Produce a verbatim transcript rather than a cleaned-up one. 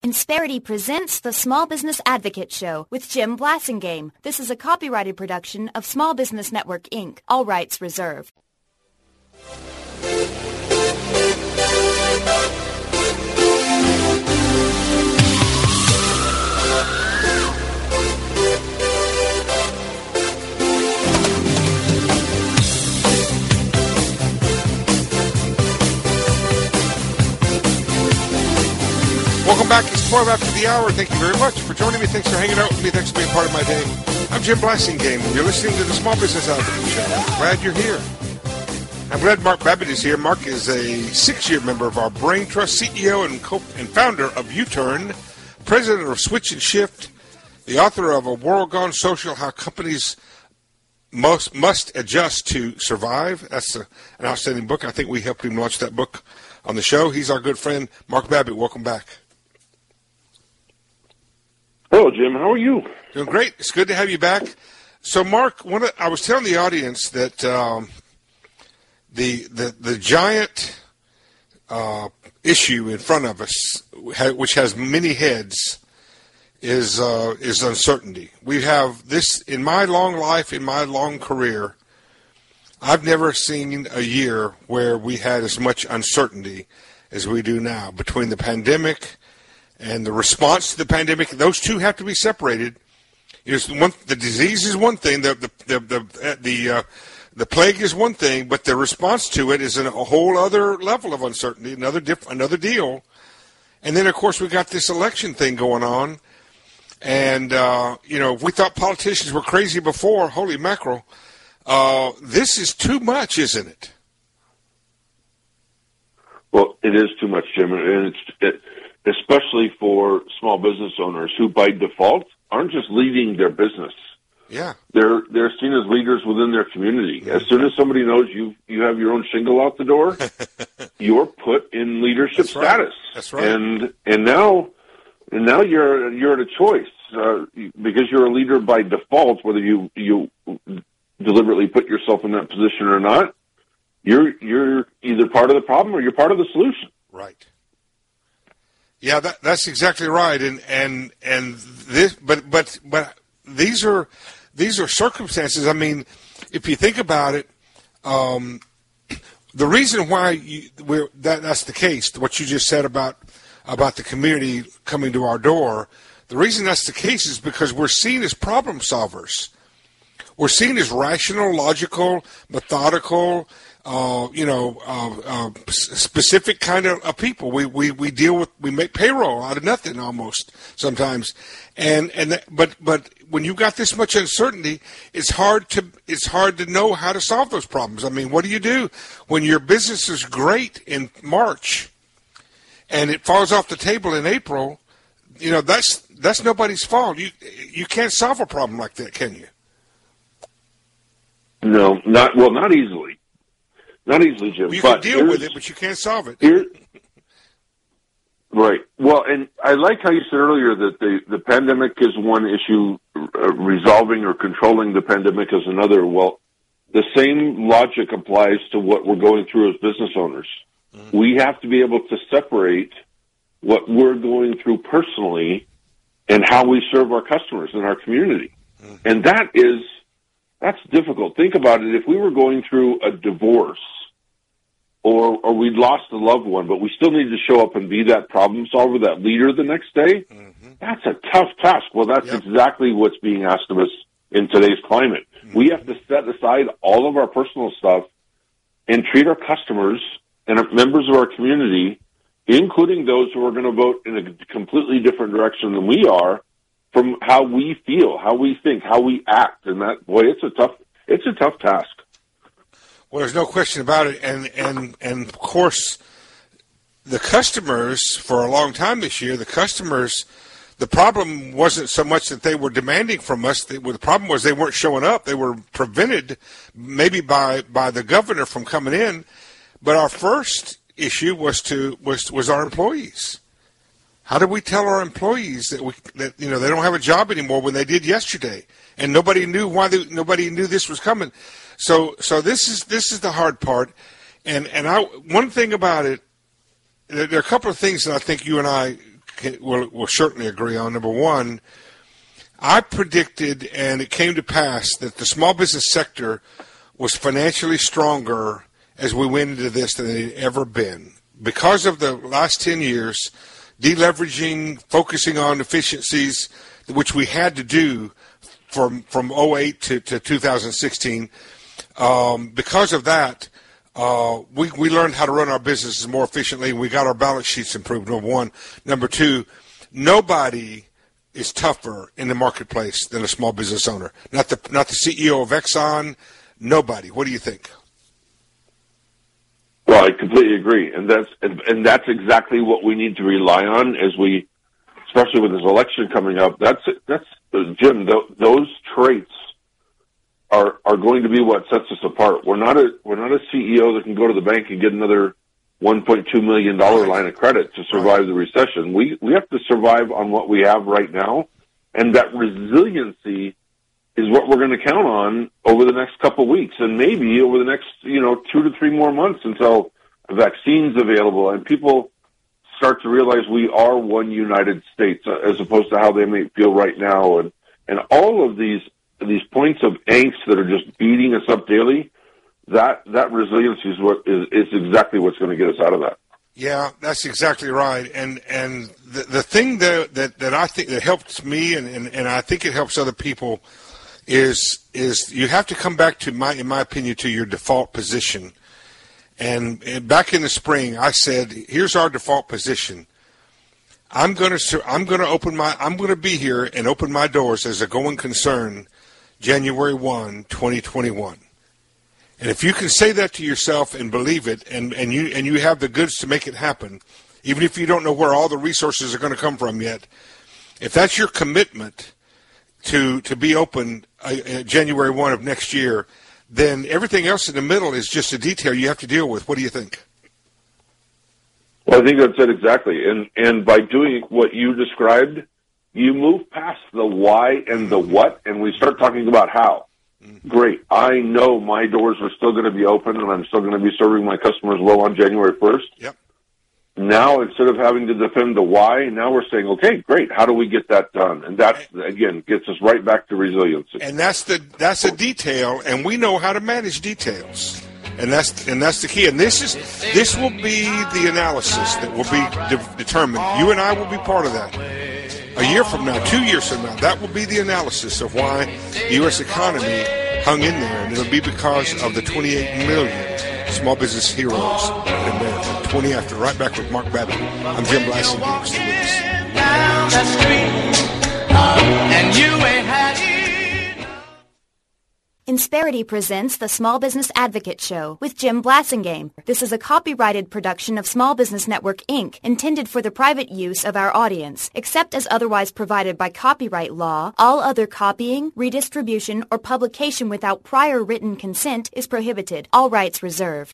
Insperity presents the Small Business Advocate Show with Jim Blasingame. This is a copyrighted production of Small Business Network, Incorporated. All rights reserved. Welcome back. It's twelve after the hour. Thank you very much for joining me. Thanks for hanging out with me. Thanks for being part of my day. I'm Jim Blasingame, and you're listening to the Small Business Advocate Show. I'm glad you're here. I'm glad Mark Babbitt is here. Mark is a six-year member of our Brain Trust, C E O and, co- and founder of U-Turn, president of Switch and Shift, the author of A World Gone Social, How Companies Must, must Adjust to Survive. That's a, an outstanding book. I think we helped him launch that book on the show. He's our good friend, Mark Babbitt. Welcome back. Hello, Jim. How are you? Doing great. It's good to have you back. So, Mark, one of, I was telling the audience that um, the, the the giant uh, issue in front of us, which has many heads, is uh, is uncertainty. We have this in my long life, in my long career. I've never seen a year where we had as much uncertainty as we do now between the pandemic and the response to the pandemic. Those two have to be separated. You know, one, the disease is one thing, the the the the, the, uh, the plague is one thing, but the response to it is a whole other level of uncertainty, another diff, another deal. And then, of course, we got this election thing going on. And uh, you know, if we thought politicians were crazy before, holy mackerel, uh, this is too much, isn't it? Well, it is too much, Jim, and it's. It, especially for small business owners who, by default, aren't just leading their business. Yeah, they're they're seen as leaders within their community. As soon as somebody knows you you have your own shingle out the door, you're put in leadership That's right. status. That's right. And and now and now you're you're at a choice uh, because you're a leader by default, whether you you deliberately put yourself in that position or not. You're you're either part of the problem or you're part of the solution. Right. Yeah, that, that's exactly right, and and and this, but but but these are these are circumstances. I mean, if you think about it, um, the reason why you, we're, that that's the case, what you just said about about the community coming to our door, the reason that's the case is because we're seen as problem solvers. We're seen as rational, logical, methodical. Uh, you know, uh, uh, specific kind of, of people. We, we we deal with, we make payroll out of nothing almost sometimes, and and that, but but when you got this much uncertainty, it's hard to it's hard to know how to solve those problems. I mean, what do you do when your business is great in March, and it falls off the table in April? You know, that's that's nobody's fault. You you can't solve a problem like that, can you? No, not well, not easily. Not easily, Jim. Well, you but can deal with it, but you can't solve it. Here, right. Well, and I like how you said earlier that the, the pandemic is one issue, uh, resolving or controlling the pandemic is another. Well, the same logic applies to what we're going through as business owners. Mm-hmm. We have to be able to separate what we're going through personally and how we serve our customers in our community. Mm-hmm. And that is, that's difficult. Think about it. If we were going through a divorce, or or we'd lost a loved one, but we still need to show up and be that problem solver, that leader the next day, mm-hmm. that's a tough task. Well, that's yep. exactly what's being asked of us in today's climate. Mm-hmm. We have to set aside all of our personal stuff and treat our customers and our members of our community, including those who are going to vote in a completely different direction than we are, from how we feel, how we think, how we act. And that, boy, it's a tough, it's a tough task. Well, there's no question about it, and, and, and of course, the customers, for a long time this year, the customers, the problem wasn't so much that they were demanding from us, the problem was they weren't showing up. They were prevented, maybe by, by the governor from coming in, but our first issue was to was was our employees. How do we tell our employees that we that you know they don't have a job anymore when they did yesterday, and nobody knew why they, nobody knew this was coming? So, so this is this is the hard part, and and I one thing about it, there are a couple of things that I think you and I can, will, will certainly agree on. Number one, I predicted, and it came to pass, that the small business sector was financially stronger as we went into this than it had ever been. Because of the last ten years, deleveraging, focusing on efficiencies, which we had to do from from oh eight to, to two thousand sixteen, um, because of that, uh, we, we learned how to run our businesses more efficiently, and we got our balance sheets improved, number one. Number two, nobody is tougher in the marketplace than a small business owner. Not the not the C E O of Exxon, nobody. What do you think? Well, I completely agree, and that's and, and that's exactly what we need to rely on as we, especially with this election coming up. That's that's Jim. Th- those traits are are going to be what sets us apart. We're not a we're not a C E O that can go to the bank and get another one point two million dollar line of credit to survive the recession. We we have to survive on what we have right now, and that resiliency is what we're going to count on over the next couple of weeks, and maybe over the next, you know, two to three more months until a vaccine's available and people start to realize we are one United States, uh, as opposed to how they may feel right now. And, and all of these these points of angst that are just beating us up daily, that that resiliency is what is, is exactly what's going to get us out of that. Yeah, that's exactly right. And and the the thing that that, that I think that helps me, and, and, and I think it helps other people, is is you have to come back to my, in my opinion, to your default position. And, and back in the spring, I said, "Here's our default position. I'm going to I'm going to open my I'm going to be here and open my doors as a going concern, January first, twenty twenty-one." And if you can say that to yourself and believe it, and, and you and you have the goods to make it happen, even if you don't know where all the resources are going to come from yet, if that's your commitment to to be open uh, uh, January first of next year, then everything else in the middle is just a detail you have to deal with. What do you think? Well, I think that's it exactly. And and by doing what you described, you move past the why and the what, and we start talking about how. Mm-hmm. Great. I know my doors are still going to be open, and I'm still going to be serving my customers well on January first. Yep. Now, instead of having to defend the why, now we're saying, okay, great, how do we get that done? And that, again, gets us right back to resiliency. And that's the that's a detail, and we know how to manage details. And that's and that's the key. And this is this will be the analysis that will be de- determined. You and I will be part of that. A year from now, two years from now, that will be the analysis of why the U S economy hung in there. And it'll be because of the twenty-eight million small business heroes in America. twenty after, right back with Mark Babbitt. I'm Jim Blasingame. Stay with us. Down the street, and you ain't had it. Insperity presents the Small Business Advocate Show with Jim Blasingame. This is a copyrighted production of Small Business Network, Incorporated, intended for the private use of our audience. Except as otherwise provided by copyright law, all other copying, redistribution, or publication without prior written consent is prohibited. All rights reserved.